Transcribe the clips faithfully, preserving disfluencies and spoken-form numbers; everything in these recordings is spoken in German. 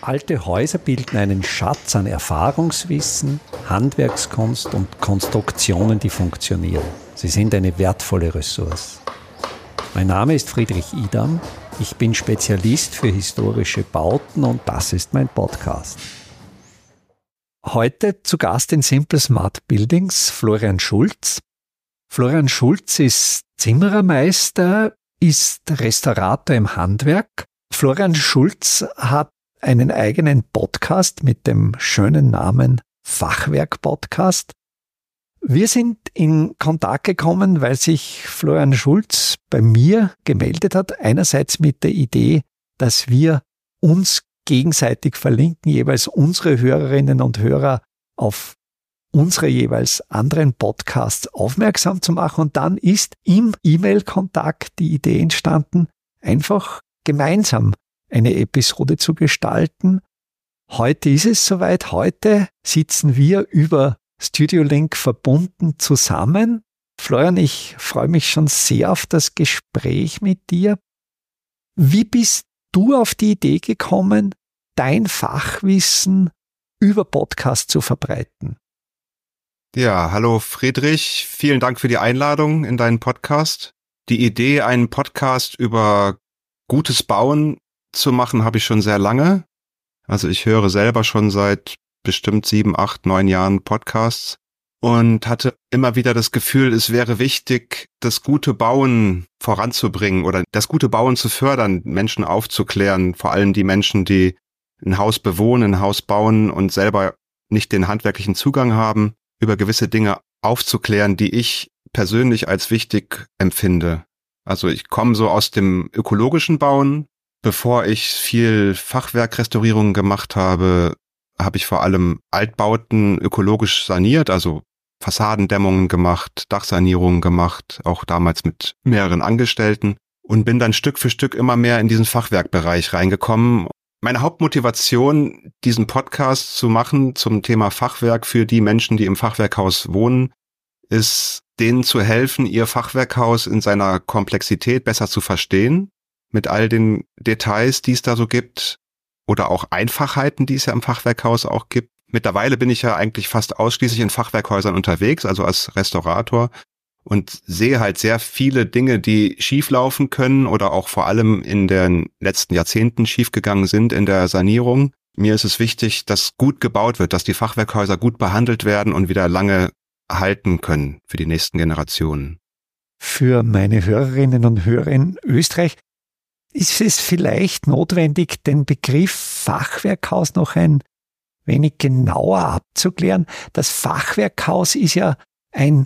Alte Häuser bilden einen Schatz an Erfahrungswissen, Handwerkskunst und Konstruktionen, die funktionieren. Sie sind eine wertvolle Ressource. Mein Name ist Friedrich Idam. Ich bin Spezialist für historische Bauten und das ist mein Podcast. Heute zu Gast in Simple Smart Buildings Florian Schulz. Florian Schulz ist Zimmerermeister, ist Restaurator im Handwerk. Florian Schulz hat einen eigenen Podcast mit dem schönen Namen Fachwerk-Podcast. Wir sind in Kontakt gekommen, weil sich Florian Schulz bei mir gemeldet hat, einerseits mit der Idee, dass wir uns gegenseitig verlinken, jeweils unsere Hörerinnen und Hörer auf unsere jeweils anderen Podcasts aufmerksam zu machen. Und dann ist im E-Mail-Kontakt die Idee entstanden, einfach gemeinsam eine Episode zu gestalten. Heute ist es soweit. Heute sitzen wir über Studio Link verbunden zusammen. Florian, ich freue mich schon sehr auf das Gespräch mit dir. Wie bist du auf die Idee gekommen, dein Fachwissen über Podcast zu verbreiten? Ja, hallo Friedrich. Vielen Dank für die Einladung in deinen Podcast. Die Idee, einen Podcast über gutes Bauen zu machen, habe ich schon sehr lange. Also ich höre selber schon seit bestimmt sieben, acht, neun Jahren Podcasts und hatte immer wieder das Gefühl, es wäre wichtig, das gute Bauen voranzubringen oder das gute Bauen zu fördern, Menschen aufzuklären, vor allem die Menschen, die ein Haus bewohnen, ein Haus bauen und selber nicht den handwerklichen Zugang haben, über gewisse Dinge aufzuklären, die ich persönlich als wichtig empfinde. Also ich komme so aus dem ökologischen Bauen. Bevor ich viel Fachwerkrestaurierungen gemacht habe, habe ich vor allem Altbauten ökologisch saniert, also Fassadendämmungen gemacht, Dachsanierungen gemacht, auch damals mit mehreren Angestellten und bin dann Stück für Stück immer mehr in diesen Fachwerkbereich reingekommen. Meine Hauptmotivation, diesen Podcast zu machen zum Thema Fachwerk für die Menschen, die im Fachwerkhaus wohnen, ist, denen zu helfen, ihr Fachwerkhaus in seiner Komplexität besser zu verstehen, mit all den Details, die es da so gibt, oder auch Einfachheiten, die es ja im Fachwerkhaus auch gibt. Mittlerweile bin ich ja eigentlich fast ausschließlich in Fachwerkhäusern unterwegs, also als Restaurator, und sehe halt sehr viele Dinge, die schieflaufen können oder auch vor allem in den letzten Jahrzehnten schiefgegangen sind in der Sanierung. Mir ist es wichtig, dass gut gebaut wird, dass die Fachwerkhäuser gut behandelt werden und wieder lange halten können für die nächsten Generationen. Für meine Hörerinnen und Hörer in Österreich ist es vielleicht notwendig, den Begriff Fachwerkhaus noch ein wenig genauer abzuklären. Das Fachwerkhaus ist ja ein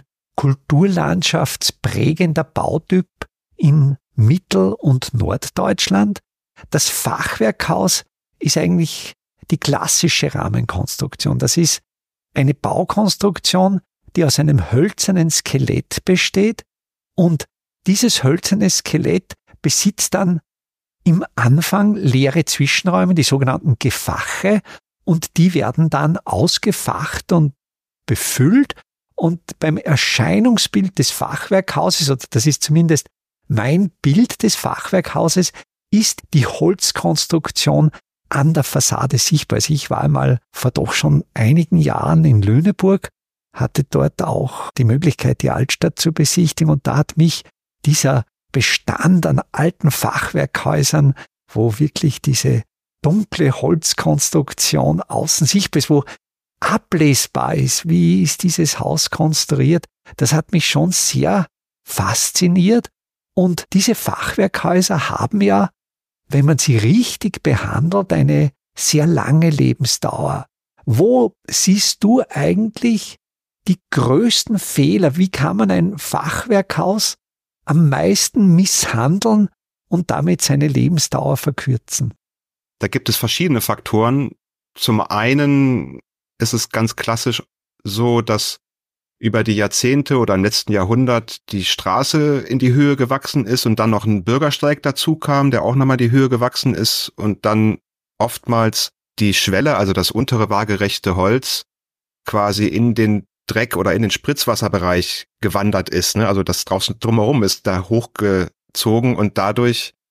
kulturlandschaftsprägender Bautyp in Mittel- und Norddeutschland. Das Fachwerkhaus ist eigentlich die klassische Rahmenkonstruktion. Das ist eine Baukonstruktion, die aus einem hölzernen Skelett besteht und dieses hölzerne Skelett besitzt dann im Anfang leere Zwischenräume, die sogenannten Gefache, und die werden dann ausgefacht und befüllt. Und beim Erscheinungsbild des Fachwerkhauses, oder das ist zumindest mein Bild des Fachwerkhauses, ist die Holzkonstruktion an der Fassade sichtbar. Also ich war einmal vor doch schon einigen Jahren in Lüneburg, hatte dort auch die Möglichkeit, die Altstadt zu besichtigen, und da hat mich dieser Bestand an alten Fachwerkhäusern, wo wirklich diese dunkle Holzkonstruktion außen sichtbar ist, wo ablesbar ist, wie ist dieses Haus konstruiert, das hat mich schon sehr fasziniert. Und diese Fachwerkhäuser haben ja, wenn man sie richtig behandelt, eine sehr lange Lebensdauer. Wo siehst du eigentlich die größten Fehler? Wie kann man ein Fachwerkhaus am meisten misshandeln und damit seine Lebensdauer verkürzen? Da gibt es verschiedene Faktoren. Zum einen ist es ganz klassisch so, dass über die Jahrzehnte oder im letzten Jahrhundert die Straße in die Höhe gewachsen ist und dann noch ein Bürgersteig dazu kam, der auch nochmal die Höhe gewachsen ist und dann oftmals die Schwelle, also das untere waagerechte Holz, quasi in den Dreck oder in den Spritzwasserbereich gewandert ist, ne? Also das draußen drumherum ist da hochgezogen und dadurch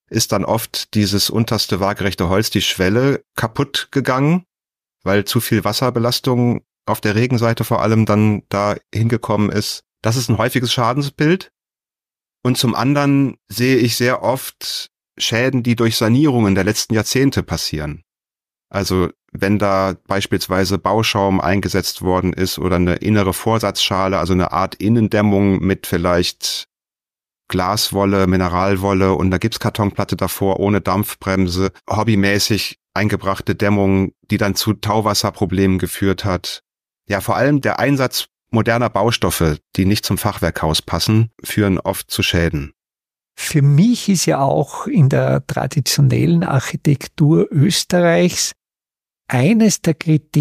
ist dann oft dieses unterste waagerechte Holz, die Schwelle, kaputt gegangen, weil zu viel Wasserbelastung auf der Regenseite vor allem dann da hingekommen ist. Das ist ein häufiges Schadensbild. Und zum anderen sehe ich sehr oft Schäden, die durch Sanierungen der letzten Jahrzehnte passieren. Also wenn da beispielsweise Bauschaum eingesetzt worden ist oder eine innere Vorsatzschale, also eine Art Innendämmung mit vielleicht Glaswolle, Mineralwolle und eine Gipskartonplatte davor ohne Dampfbremse, hobbymäßig eingebrachte Dämmung, die dann zu Tauwasserproblemen geführt hat. Ja, vor allem der Einsatz moderner Baustoffe, die nicht zum Fachwerkhaus passen, führen oft zu Schäden. Für mich ist ja auch in der traditionellen Architektur Österreichs eines der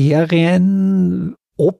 Kriterien, ob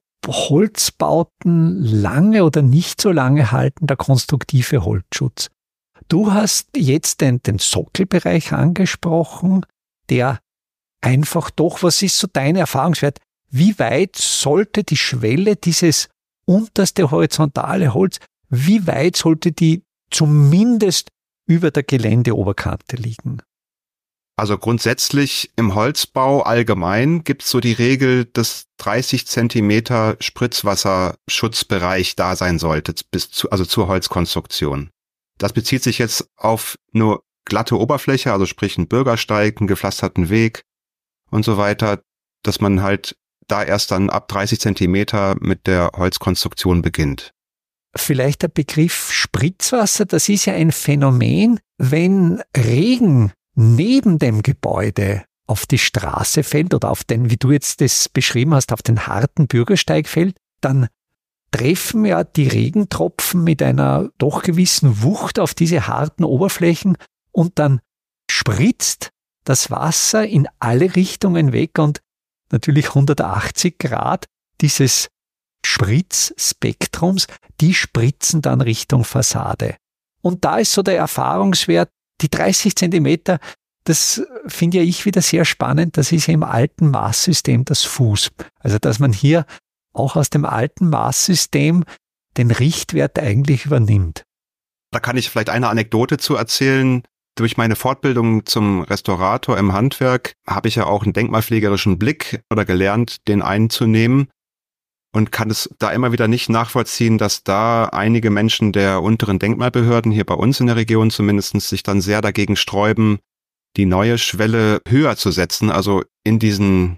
Holzbauten lange oder nicht so lange halten, der konstruktive Holzschutz. Du hast jetzt den, den Sockelbereich angesprochen, der einfach doch, was ist so dein Erfahrungswert? Wie weit sollte die Schwelle, dieses unterste horizontale Holz, wie weit sollte die zumindest über der Geländeoberkante liegen? Also grundsätzlich im Holzbau allgemein gibt es so die Regel, dass dreißig Zentimeter Spritzwasserschutzbereich da sein sollte, bis zu, also zur Holzkonstruktion. Das bezieht sich jetzt auf nur glatte Oberfläche, also sprich einen Bürgersteig, einen gepflasterten Weg und so weiter, dass man halt da erst dann ab dreißig Zentimeter mit der Holzkonstruktion beginnt. Vielleicht der Begriff Spritzwasser, das ist ja ein Phänomen, wenn Regen neben dem Gebäude auf die Straße fällt oder auf den, wie du jetzt das beschrieben hast, auf den harten Bürgersteig fällt, dann treffen ja die Regentropfen mit einer doch gewissen Wucht auf diese harten Oberflächen und dann spritzt das Wasser in alle Richtungen weg und natürlich hundertachtzig Grad dieses Spritzspektrums, die spritzen dann Richtung Fassade. Und da ist so der Erfahrungswert, die dreißig Zentimeter, das finde ja ich wieder sehr spannend, das ist ja im alten Maßsystem das Fuß. Also dass man hier auch aus dem alten Maßsystem den Richtwert eigentlich übernimmt. Da kann ich vielleicht eine Anekdote zu erzählen. Durch meine Fortbildung zum Restaurator im Handwerk habe ich ja auch einen denkmalpflegerischen Blick oder gelernt, den einzunehmen und kann es da immer wieder nicht nachvollziehen, dass da einige Menschen der unteren Denkmalbehörden, hier bei uns in der Region zumindest, sich dann sehr dagegen sträuben, die neue Schwelle höher zu setzen, also in diesen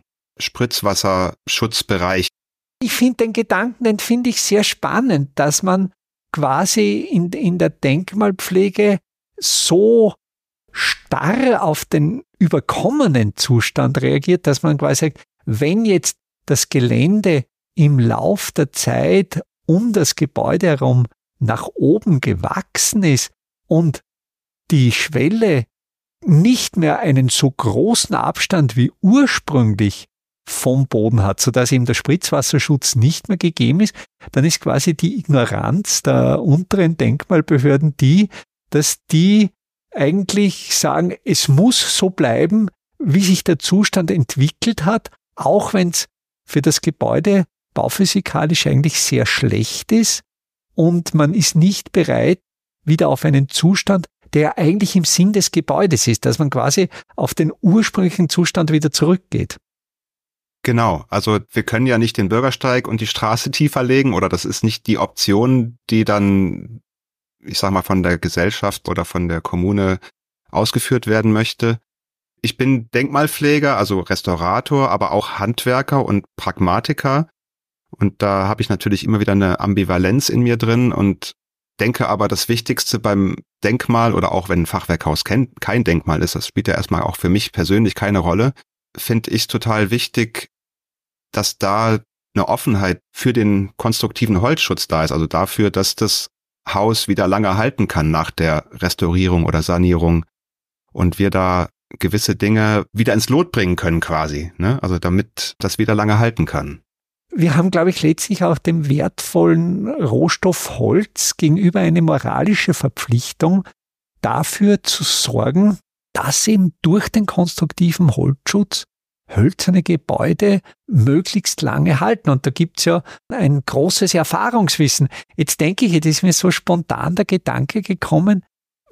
Spritzwasserschutzbereich. Ich finde den Gedanken, den finde ich sehr spannend, dass man quasi in, in der Denkmalpflege so starr auf den überkommenen Zustand reagiert, dass man quasi sagt, wenn jetzt das Gelände im Lauf der Zeit um das Gebäude herum nach oben gewachsen ist und die Schwelle nicht mehr einen so großen Abstand wie ursprünglich vom Boden hat, sodass eben der Spritzwasserschutz nicht mehr gegeben ist, dann ist quasi die Ignoranz der unteren Denkmalbehörden die, dass die eigentlich sagen, es muss so bleiben, wie sich der Zustand entwickelt hat, auch wenn es für das Gebäude bauphysikalisch eigentlich sehr schlecht ist und man ist nicht bereit, wieder auf einen Zustand, der eigentlich im Sinn des Gebäudes ist, dass man quasi auf den ursprünglichen Zustand wieder zurückgeht. Genau, also wir können ja nicht den Bürgersteig und die Straße tiefer legen oder das ist nicht die Option, die dann, ich sag mal, von der Gesellschaft oder von der Kommune ausgeführt werden möchte. Ich bin Denkmalpfleger, also Restaurator, aber auch Handwerker und Pragmatiker. Und da habe ich natürlich immer wieder eine Ambivalenz in mir drin und denke aber, das Wichtigste beim Denkmal oder auch wenn ein Fachwerkhaus kein, kein Denkmal ist, das spielt ja erstmal auch für mich persönlich keine Rolle, finde ich total wichtig, dass da eine Offenheit für den konstruktiven Holzschutz da ist, also dafür, dass das Haus wieder lange halten kann nach der Restaurierung oder Sanierung und wir da gewisse Dinge wieder ins Lot bringen können quasi, ne? Also damit das wieder lange halten kann. Wir haben, glaube ich, letztlich auch dem wertvollen Rohstoff Holz gegenüber eine moralische Verpflichtung, dafür zu sorgen, dass eben durch den konstruktiven Holzschutz hölzerne Gebäude möglichst lange halten. Und da gibt's ja ein großes Erfahrungswissen. Jetzt denke ich, jetzt ist mir so spontan der Gedanke gekommen,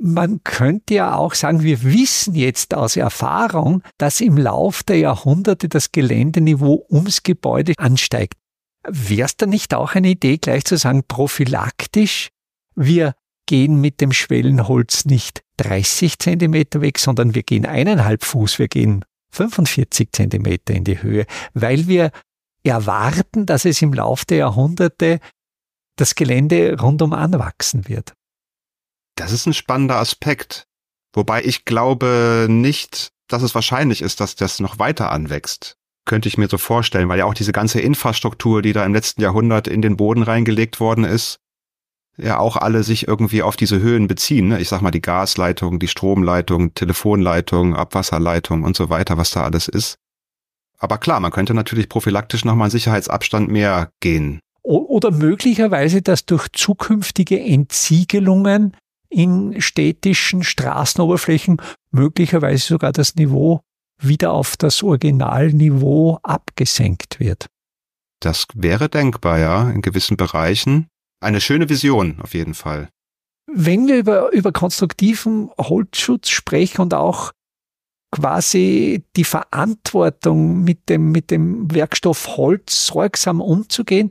man könnte ja auch sagen, wir wissen jetzt aus Erfahrung, dass im Lauf der Jahrhunderte das Geländeniveau ums Gebäude ansteigt. Wäre es da nicht auch eine Idee, gleich zu sagen, prophylaktisch, wir gehen mit dem Schwellenholz nicht dreißig Zentimeter weg, sondern wir gehen eineinhalb Fuß, wir gehen fünfundvierzig Zentimeter in die Höhe, weil wir erwarten, dass es im Lauf der Jahrhunderte das Gelände rundum anwachsen wird. Das ist ein spannender Aspekt. Wobei ich glaube nicht, dass es wahrscheinlich ist, dass das noch weiter anwächst. Könnte ich mir so vorstellen, weil ja auch diese ganze Infrastruktur, die da im letzten Jahrhundert in den Boden reingelegt worden ist, ja auch alle sich irgendwie auf diese Höhen beziehen. Ne? Ich sag mal die Gasleitung, die Stromleitung, Telefonleitung, Abwasserleitung und so weiter, was da alles ist. Aber klar, man könnte natürlich prophylaktisch nochmal einen Sicherheitsabstand mehr gehen. Oder möglicherweise, dass durch zukünftige Entsiegelungen in städtischen Straßenoberflächen möglicherweise sogar das Niveau wieder auf das Originalniveau abgesenkt wird. Das wäre denkbar, ja, in gewissen Bereichen. Eine schöne Vision, auf jeden Fall. Wenn wir über, über konstruktiven Holzschutz sprechen und auch quasi die Verantwortung mit dem, mit dem Werkstoff Holz sorgsam umzugehen,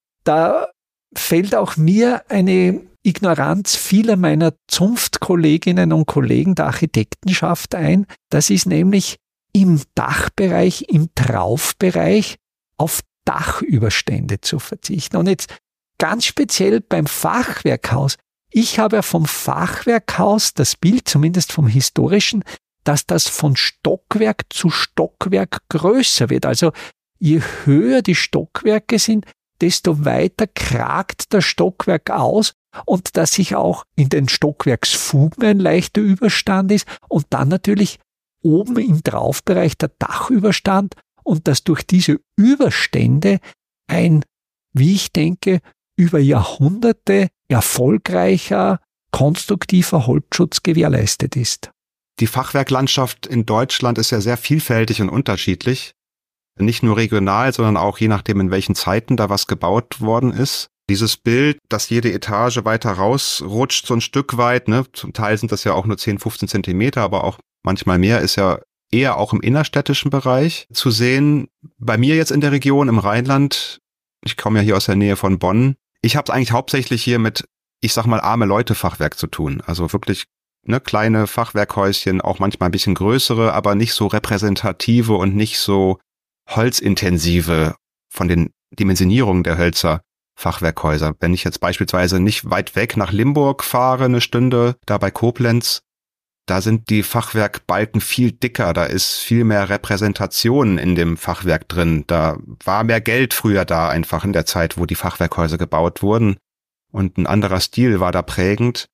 da fällt auch mir eine Ignoranz vieler meiner Zunftkolleginnen und Kollegen der Architektenschaft ein. Das ist nämlich im Dachbereich, im Traufbereich auf Dachüberstände zu verzichten. Und jetzt ganz speziell beim Fachwerkhaus. Ich habe ja vom Fachwerkhaus das Bild, zumindest vom historischen, dass das von Stockwerk zu Stockwerk größer wird. Also je höher die Stockwerke sind, desto weiter kragt das Stockwerk aus und dass sich auch in den Stockwerksfugen ein leichter Überstand ist und dann natürlich oben im Traufbereich der Dachüberstand und dass durch diese Überstände ein, wie ich denke, über Jahrhunderte erfolgreicher, konstruktiver Holzschutz gewährleistet ist. Die Fachwerklandschaft in Deutschland ist ja sehr vielfältig und unterschiedlich. Nicht nur regional, sondern auch je nachdem, in welchen Zeiten da was gebaut worden ist. Dieses Bild, dass jede Etage weiter rausrutscht, so ein Stück weit, ne, zum Teil sind das ja auch nur zehn, fünfzehn Zentimeter, aber auch manchmal mehr, ist ja eher auch im innerstädtischen Bereich zu sehen. Bei mir jetzt in der Region, im Rheinland, ich komme ja hier aus der Nähe von Bonn, ich habe es eigentlich hauptsächlich hier mit, ich sag mal, arme Leute-Fachwerk zu tun. Also wirklich ne, kleine Fachwerkhäuschen, auch manchmal ein bisschen größere, aber nicht so repräsentative und nicht so holzintensive von den Dimensionierungen der Hölzer Fachwerkhäuser. Wenn ich jetzt beispielsweise nicht weit weg nach Limburg fahre, eine Stunde, da bei Koblenz, da sind die Fachwerkbalken viel dicker, da ist viel mehr Repräsentation in dem Fachwerk drin. Da war mehr Geld früher da einfach in der Zeit, wo die Fachwerkhäuser gebaut wurden. Und ein anderer Stil war da prägend.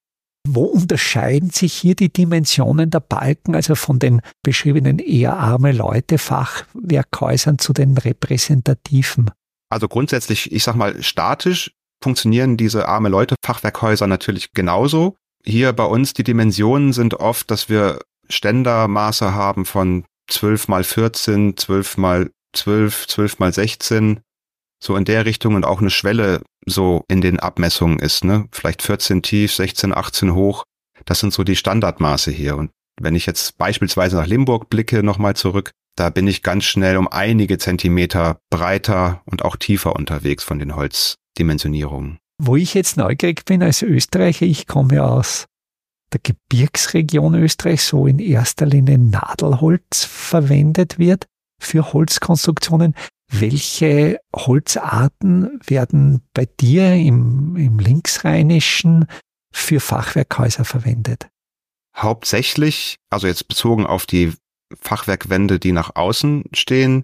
Wo unterscheiden sich hier die Dimensionen der Balken, also von den beschriebenen eher arme Leute Fachwerkhäusern zu den repräsentativen? Also grundsätzlich, ich sag mal, statisch funktionieren diese arme Leute Fachwerkhäuser natürlich genauso. Hier bei uns die Dimensionen sind oft, dass wir Ständermaße haben von zwölf mal vierzehn, zwölf mal zwölf, zwölf mal sechzehn, so in der Richtung und auch eine Schwelle so in den Abmessungen ist, ne? Vielleicht vierzehn tief, sechzehn, achtzehn hoch. Das sind so die Standardmaße hier. Und wenn ich jetzt beispielsweise nach Limburg blicke, nochmal zurück, da bin ich ganz schnell um einige Zentimeter breiter und auch tiefer unterwegs von den Holzdimensionierungen. Wo ich jetzt neugierig bin als Österreicher, ich komme ja aus der Gebirgsregion Österreichs, wo in erster Linie Nadelholz verwendet wird für Holzkonstruktionen. Welche Holzarten werden bei dir im, im Linksrheinischen für Fachwerkhäuser verwendet? Hauptsächlich, also jetzt bezogen auf die Fachwerkwände, die nach außen stehen,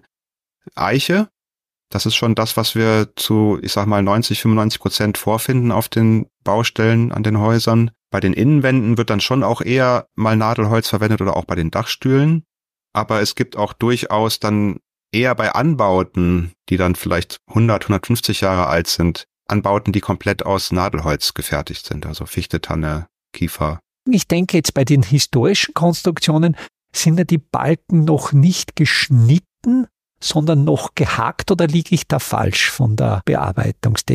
Eiche. Das ist schon das, was wir zu, ich sag mal, neunzig, fünfundneunzig Prozent vorfinden auf den Baustellen an den Häusern. Bei den Innenwänden wird dann schon auch eher mal Nadelholz verwendet oder auch bei den Dachstühlen. Aber es gibt auch durchaus dann eher bei Anbauten, die dann vielleicht hundert, hundertfünfzig Jahre alt sind, Anbauten, die komplett aus Nadelholz gefertigt sind, also Fichte, Tanne, Kiefer. Ich denke jetzt bei den historischen Konstruktionen sind ja die Balken noch nicht geschnitten, sondern noch gehakt, oder liege ich da falsch von der Bearbeitungstechnik?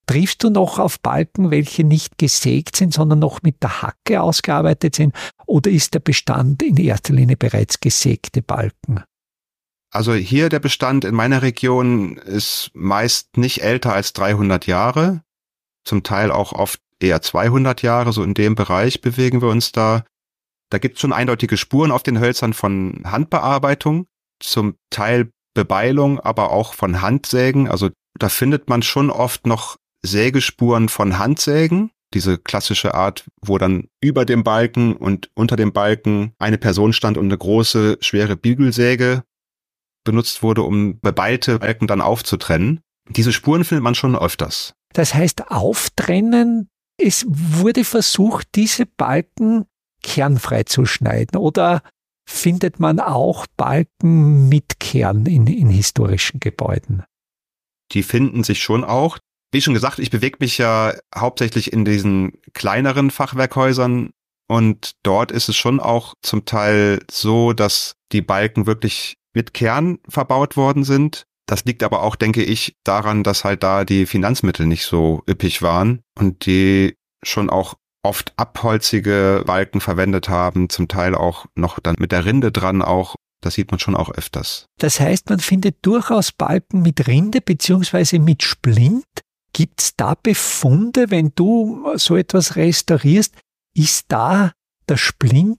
Triffst du noch auf Balken, welche nicht gesägt sind, sondern noch mit der Hacke ausgearbeitet sind? Oder ist der Bestand in erster Linie bereits gesägte Balken? Also hier der Bestand in meiner Region ist meist nicht älter als dreihundert Jahre, zum Teil auch oft eher zweihundert Jahre, so in dem Bereich bewegen wir uns da. Da gibt es schon eindeutige Spuren auf den Hölzern von Handbearbeitung, zum Teil Bebeilung, aber auch von Handsägen. Also da findet man schon oft noch Sägespuren von Handsägen, diese klassische Art, wo dann über dem Balken und unter dem Balken eine Person stand und eine große, schwere Bügelsäge benutzt wurde, um bebeilte Balken dann aufzutrennen. Diese Spuren findet man schon öfters. Das heißt, auftrennen, es wurde versucht, diese Balken kernfrei zu schneiden, oder findet man auch Balken mit Kern in, in historischen Gebäuden? Die finden sich schon auch. Wie schon gesagt, ich bewege mich ja hauptsächlich in diesen kleineren Fachwerkhäusern und dort ist es schon auch zum Teil so, dass die Balken wirklich mit Kern verbaut worden sind. Das liegt aber auch, denke ich, daran, dass halt da die Finanzmittel nicht so üppig waren und die schon auch oft abholzige Balken verwendet haben, zum Teil auch noch dann mit der Rinde dran auch. Das sieht man schon auch öfters. Das heißt, man findet durchaus Balken mit Rinde beziehungsweise mit Splint. Gibt es da Befunde, wenn du so etwas restaurierst? Ist da der Splint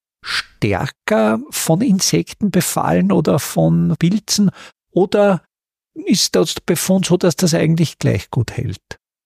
stärker von Insekten befallen oder von Pilzen? Oder ist das Befund so, dass das eigentlich gleich gut hält?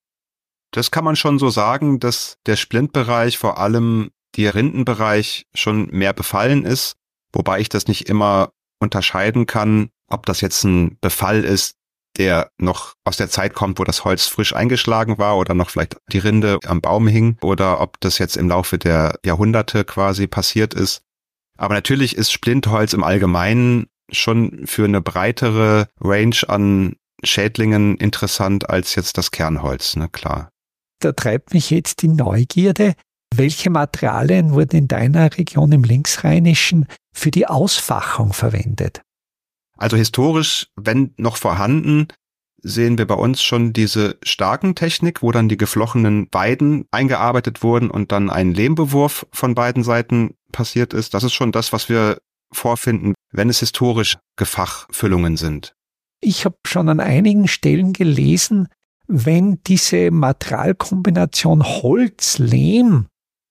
Das kann man schon so sagen, dass der Splintbereich, vor allem der Rindenbereich, schon mehr befallen ist. Wobei ich das nicht immer unterscheiden kann, ob das jetzt ein Befall ist, der noch aus der Zeit kommt, wo das Holz frisch eingeschlagen war oder noch vielleicht die Rinde am Baum hing, oder ob das jetzt im Laufe der Jahrhunderte quasi passiert ist. Aber natürlich ist Splintholz im Allgemeinen schon für eine breitere Range an Schädlingen interessant als jetzt das Kernholz, ne, klar. Da treibt mich jetzt die Neugierde. Welche Materialien wurden in deiner Region im Linksrheinischen für die Ausfachung verwendet? Also historisch, wenn noch vorhanden, sehen wir bei uns schon diese Starkentechnik, wo dann die geflochtenen Weiden eingearbeitet wurden und dann ein Lehmbewurf von beiden Seiten passiert ist. Das ist schon das, was wir vorfinden, wenn es historisch Gefachfüllungen sind. Ich habe schon an einigen Stellen gelesen, wenn diese Materialkombination Holz-Lehm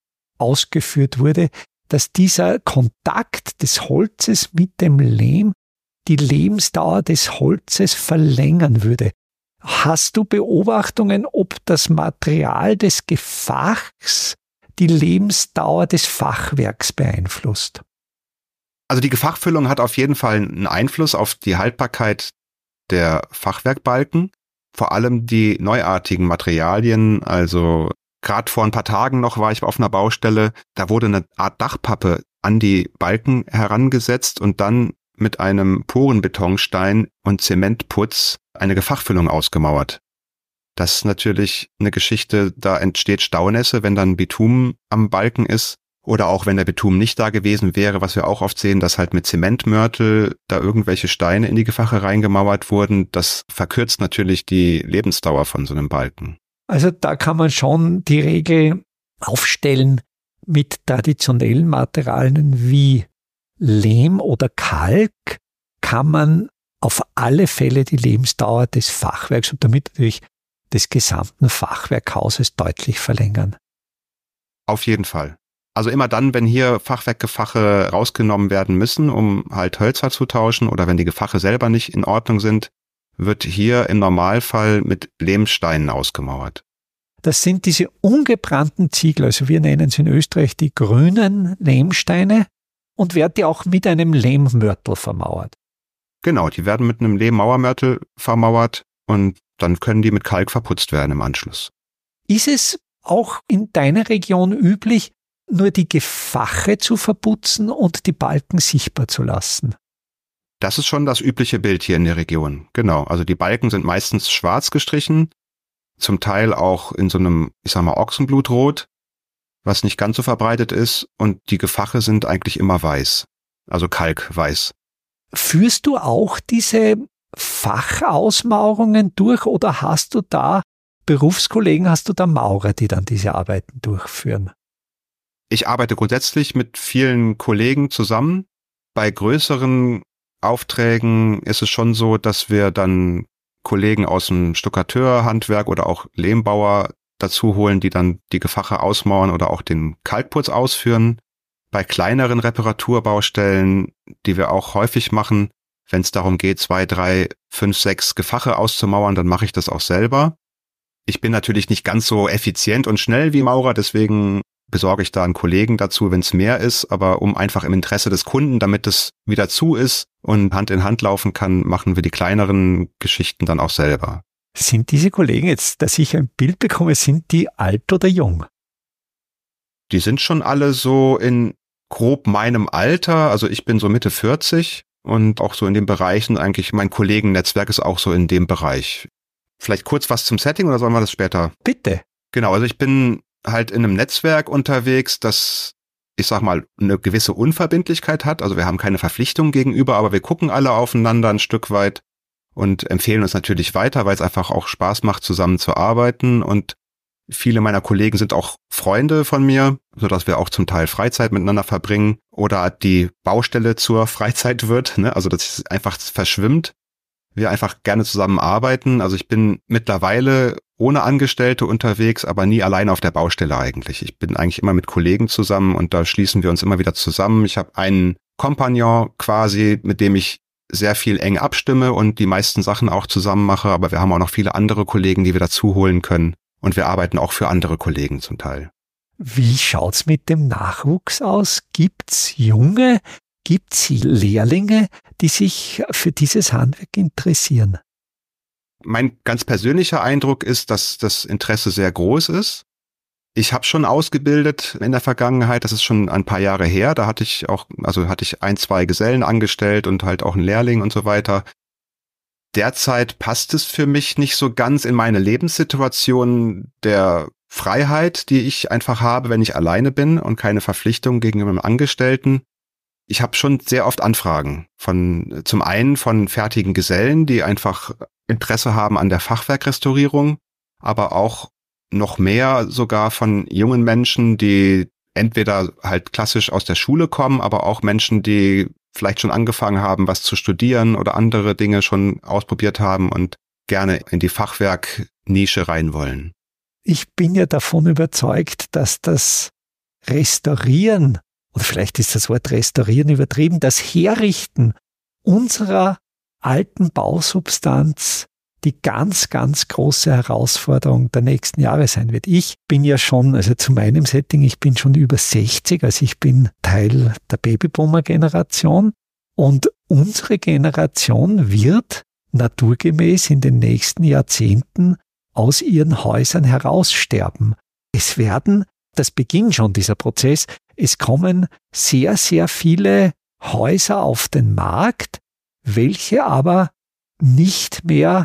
ausgeführt wurde, dass dieser Kontakt des Holzes mit dem Lehm die Lebensdauer des Holzes verlängern würde. Hast du Beobachtungen, ob das Material des Gefachs die Lebensdauer des Fachwerks beeinflusst? Also die Gefachfüllung hat auf jeden Fall einen Einfluss auf die Haltbarkeit der Fachwerkbalken. Vor allem die neuartigen Materialien, also gerade vor ein paar Tagen noch war ich auf einer Baustelle, da wurde eine Art Dachpappe an die Balken herangesetzt und dann mit einem Porenbetonstein und Zementputz eine Gefachfüllung ausgemauert. Das ist natürlich eine Geschichte, da entsteht Staunässe, wenn dann Bitumen am Balken ist. Oder auch wenn der Bitumen nicht da gewesen wäre, was wir auch oft sehen, dass halt mit Zementmörtel da irgendwelche Steine in die Gefache reingemauert wurden. Das verkürzt natürlich die Lebensdauer von so einem Balken. Also da kann man schon die Regel aufstellen, mit traditionellen Materialien wie Lehm oder Kalk kann man auf alle Fälle die Lebensdauer des Fachwerks und damit natürlich des gesamten Fachwerkhauses deutlich verlängern. Auf jeden Fall. Also immer dann, wenn hier Fachwerkgefache rausgenommen werden müssen, um halt Hölzer zu tauschen oder wenn die Gefache selber nicht in Ordnung sind, wird hier im Normalfall mit Lehmsteinen ausgemauert. Das sind diese ungebrannten Ziegel, also wir nennen sie in Österreich die grünen Lehmsteine und werden die auch mit einem Lehmmörtel vermauert. Genau, die werden mit einem Lehmmauermörtel vermauert und dann können die mit Kalk verputzt werden im Anschluss. Ist es auch in deiner Region üblich, nur die Gefache zu verputzen und die Balken sichtbar zu lassen? Das ist schon das übliche Bild hier in der Region. Genau, also die Balken sind meistens schwarz gestrichen, zum Teil auch in so einem, ich sag mal, Ochsenblutrot, was nicht ganz so verbreitet ist, und die Gefache sind eigentlich immer weiß, also kalkweiß. Führst du auch diese Fachausmauerungen durch oder hast du da Berufskollegen hast du da Maurer, die dann diese Arbeiten durchführen? Ich arbeite grundsätzlich mit vielen Kollegen zusammen. Bei größeren Aufträgen ist es schon so, dass wir dann Kollegen aus dem Stuckateurhandwerk oder auch Lehmbauer dazu holen, die dann die Gefache ausmauern oder auch den Kalkputz ausführen. Bei kleineren Reparaturbaustellen, die wir auch häufig machen, wenn es darum geht, zwei, drei, fünf, sechs Gefache auszumauern, dann mache ich das auch selber. Ich bin natürlich nicht ganz so effizient und schnell wie Maurer, deswegen besorge ich da einen Kollegen dazu, wenn es mehr ist, aber um einfach im Interesse des Kunden, damit es wieder zu ist und Hand in Hand laufen kann, machen wir die kleineren Geschichten dann auch selber. Sind diese Kollegen jetzt, dass ich ein Bild bekomme, sind die alt oder jung? Die sind schon alle so in grob meinem Alter, also ich bin so Mitte vierzig und auch so in den Bereichen eigentlich, mein Kollegennetzwerk ist auch so in dem Bereich. Vielleicht kurz was zum Setting oder sollen wir das später? Bitte. Genau, also ich bin halt in einem Netzwerk unterwegs, das, ich sag mal, eine gewisse Unverbindlichkeit hat. Also wir haben keine Verpflichtung gegenüber, aber wir gucken alle aufeinander ein Stück weit und empfehlen uns natürlich weiter, weil es einfach auch Spaß macht, zusammen zu arbeiten. Und viele meiner Kollegen sind auch Freunde von mir, sodass wir auch zum Teil Freizeit miteinander verbringen oder die Baustelle zur Freizeit wird, ne? Also dass es einfach verschwimmt. Wir einfach gerne zusammen arbeiten. Also ich bin mittlerweile ohne Angestellte unterwegs, aber nie allein auf der Baustelle eigentlich. Ich bin eigentlich immer mit Kollegen zusammen und da schließen wir uns immer wieder zusammen. Ich habe einen Kompagnon quasi, mit dem ich sehr viel eng abstimme und die meisten Sachen auch zusammen mache, aber wir haben auch noch viele andere Kollegen, die wir dazu holen können und wir arbeiten auch für andere Kollegen zum Teil. Wie schaut's mit dem Nachwuchs aus? Gibt's Junge? Gibt's Lehrlinge, die sich für dieses Handwerk interessieren? Mein ganz persönlicher Eindruck ist, dass das Interesse sehr groß ist. Ich habe schon ausgebildet in der Vergangenheit, das ist schon ein paar Jahre her, da hatte ich auch, also hatte ich ein, zwei Gesellen angestellt und halt auch einen Lehrling und so weiter. Derzeit passt es für mich nicht so ganz in meine Lebenssituation der Freiheit, die ich einfach habe, wenn ich alleine bin und keine Verpflichtung gegenüber einem Angestellten. Ich habe schon sehr oft Anfragen von, zum einen von fertigen Gesellen, die einfach Interesse haben an der Fachwerkrestaurierung, aber auch noch mehr sogar von jungen Menschen, die entweder halt klassisch aus der Schule kommen, aber auch Menschen, die vielleicht schon angefangen haben, was zu studieren oder andere Dinge schon ausprobiert haben und gerne in die Fachwerknische rein wollen. Ich bin ja davon überzeugt, dass das Restaurieren, oder vielleicht ist das Wort Restaurieren übertrieben, das Herrichten unserer alten Bausubstanz die ganz, ganz große Herausforderung der nächsten Jahre sein wird. Ich bin ja schon, also zu meinem Setting, ich bin schon über sechzig, also ich bin Teil der Babyboomer-Generation und unsere Generation wird naturgemäß in den nächsten Jahrzehnten aus ihren Häusern heraussterben. Es werden, das beginnt schon dieser Prozess, es kommen sehr, sehr viele Häuser auf den Markt, welche aber nicht mehr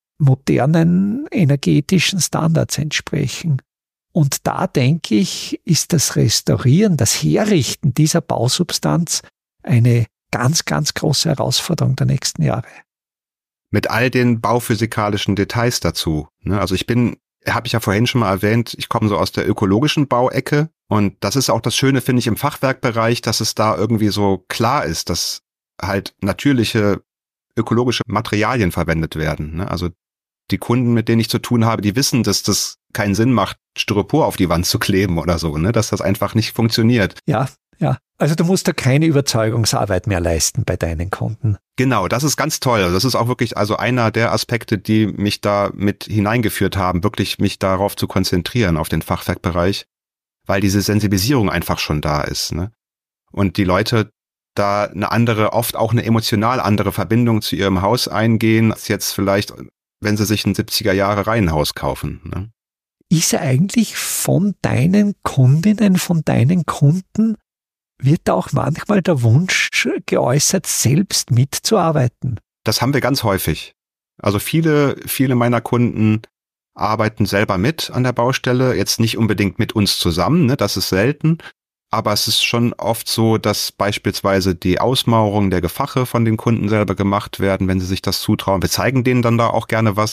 modernen energetischen Standards entsprechen. Und da denke ich, ist das Restaurieren, das Herrichten dieser Bausubstanz eine ganz, ganz große Herausforderung der nächsten Jahre. Mit all den bauphysikalischen Details dazu. Also ich bin, habe ich ja vorhin schon mal erwähnt, ich komme so aus der ökologischen Bauecke und das ist auch das Schöne, finde ich, im Fachwerkbereich, dass es da irgendwie so klar ist, dass halt natürliche ökologische Materialien verwendet werden. Also die Kunden, mit denen ich zu tun habe, die wissen, dass das keinen Sinn macht, Styropor auf die Wand zu kleben oder so, ne? Dass das einfach nicht funktioniert. Ja, ja. Also du musst da keine Überzeugungsarbeit mehr leisten bei deinen Kunden. Genau, das ist ganz toll. Das ist auch wirklich also einer der Aspekte, die mich da mit hineingeführt haben, wirklich mich darauf zu konzentrieren, auf den Fachwerkbereich, weil diese Sensibilisierung einfach schon da ist, ne? Und die Leute da eine andere, oft auch eine emotional andere Verbindung zu ihrem Haus eingehen, als jetzt vielleicht, wenn sie sich ein siebziger-Jahre-Reihenhaus kaufen, ne? Ist eigentlich von deinen Kundinnen, von deinen Kunden, wird auch manchmal der Wunsch geäußert, selbst mitzuarbeiten? Das haben wir ganz häufig. Also viele, viele meiner Kunden arbeiten selber mit an der Baustelle, jetzt nicht unbedingt mit uns zusammen, ne, das ist selten. Aber es ist schon oft so, dass beispielsweise die Ausmauerung der Gefache von den Kunden selber gemacht werden, wenn sie sich das zutrauen. Wir zeigen denen dann da auch gerne was,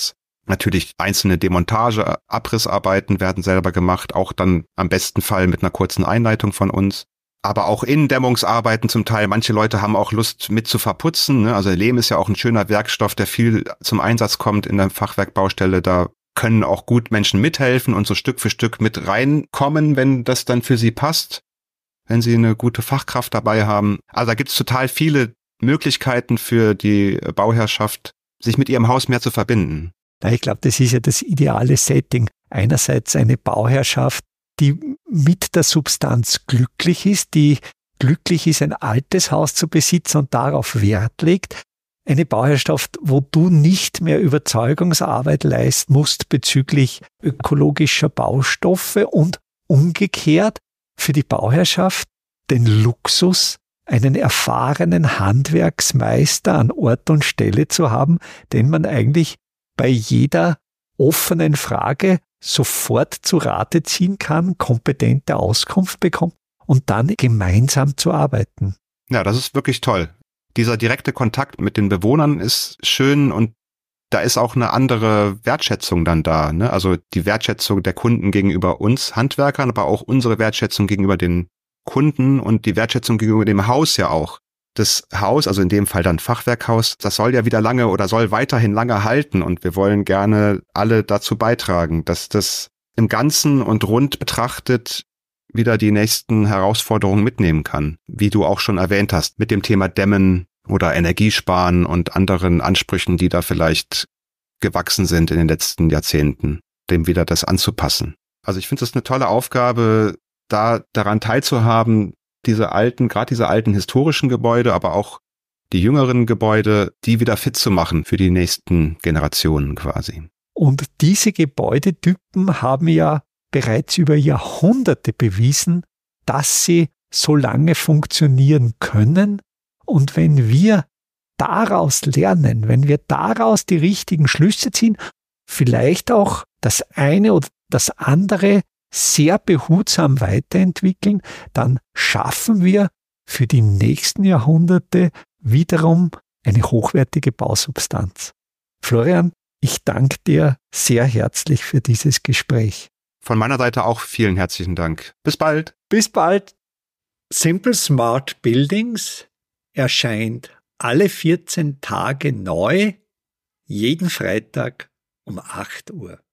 Natürlich einzelne Demontage, Abrissarbeiten werden selber gemacht, auch dann am besten Fall mit einer kurzen Einleitung von uns. Aber auch Innendämmungsarbeiten zum Teil. Manche Leute haben auch Lust mit zu verputzen. Ne? Also Lehm ist ja auch ein schöner Werkstoff, der viel zum Einsatz kommt in der Fachwerkbaustelle. Da können auch gut Menschen mithelfen und so Stück für Stück mit reinkommen, wenn das dann für sie passt, wenn sie eine gute Fachkraft dabei haben. Also da gibt es total viele Möglichkeiten für die Bauherrschaft, sich mit ihrem Haus mehr zu verbinden. Ja, ich glaube, das ist ja das ideale Setting. Einerseits eine Bauherrschaft, die mit der Substanz glücklich ist, die glücklich ist, ein altes Haus zu besitzen und darauf Wert legt. Eine Bauherrschaft, wo du nicht mehr Überzeugungsarbeit leisten musst bezüglich ökologischer Baustoffe und umgekehrt für die Bauherrschaft den Luxus, einen erfahrenen Handwerksmeister an Ort und Stelle zu haben, den man eigentlich bei jeder offenen Frage sofort zu Rate ziehen kann, kompetente Auskunft bekommt und dann gemeinsam zu arbeiten. Ja, das ist wirklich toll. Dieser direkte Kontakt mit den Bewohnern ist schön und da ist auch eine andere Wertschätzung dann da, ne? Also die Wertschätzung der Kunden gegenüber uns Handwerkern, aber auch unsere Wertschätzung gegenüber den Kunden und die Wertschätzung gegenüber dem Haus ja auch. Das Haus, also in dem Fall dann Fachwerkhaus, das soll ja wieder lange oder soll weiterhin lange halten und wir wollen gerne alle dazu beitragen, dass das im Ganzen und rund betrachtet wieder die nächsten Herausforderungen mitnehmen kann, wie du auch schon erwähnt hast, mit dem Thema Dämmen oder Energiesparen und anderen Ansprüchen, die da vielleicht gewachsen sind in den letzten Jahrzehnten, dem wieder das anzupassen. Also ich finde es eine tolle Aufgabe, da daran teilzuhaben, diese alten, gerade diese alten historischen Gebäude, aber auch die jüngeren Gebäude, die wieder fit zu machen für die nächsten Generationen quasi. Und diese Gebäudetypen haben ja bereits über Jahrhunderte bewiesen, dass sie so lange funktionieren können. Und wenn wir daraus lernen, wenn wir daraus die richtigen Schlüsse ziehen, vielleicht auch das eine oder das andere sehr behutsam weiterentwickeln, dann schaffen wir für die nächsten Jahrhunderte wiederum eine hochwertige Bausubstanz. Florian, ich danke dir sehr herzlich für dieses Gespräch. Von meiner Seite auch vielen herzlichen Dank. Bis bald. Bis bald. Simple Smart Buildings erscheint alle vierzehn Tage neu, jeden Freitag um acht Uhr.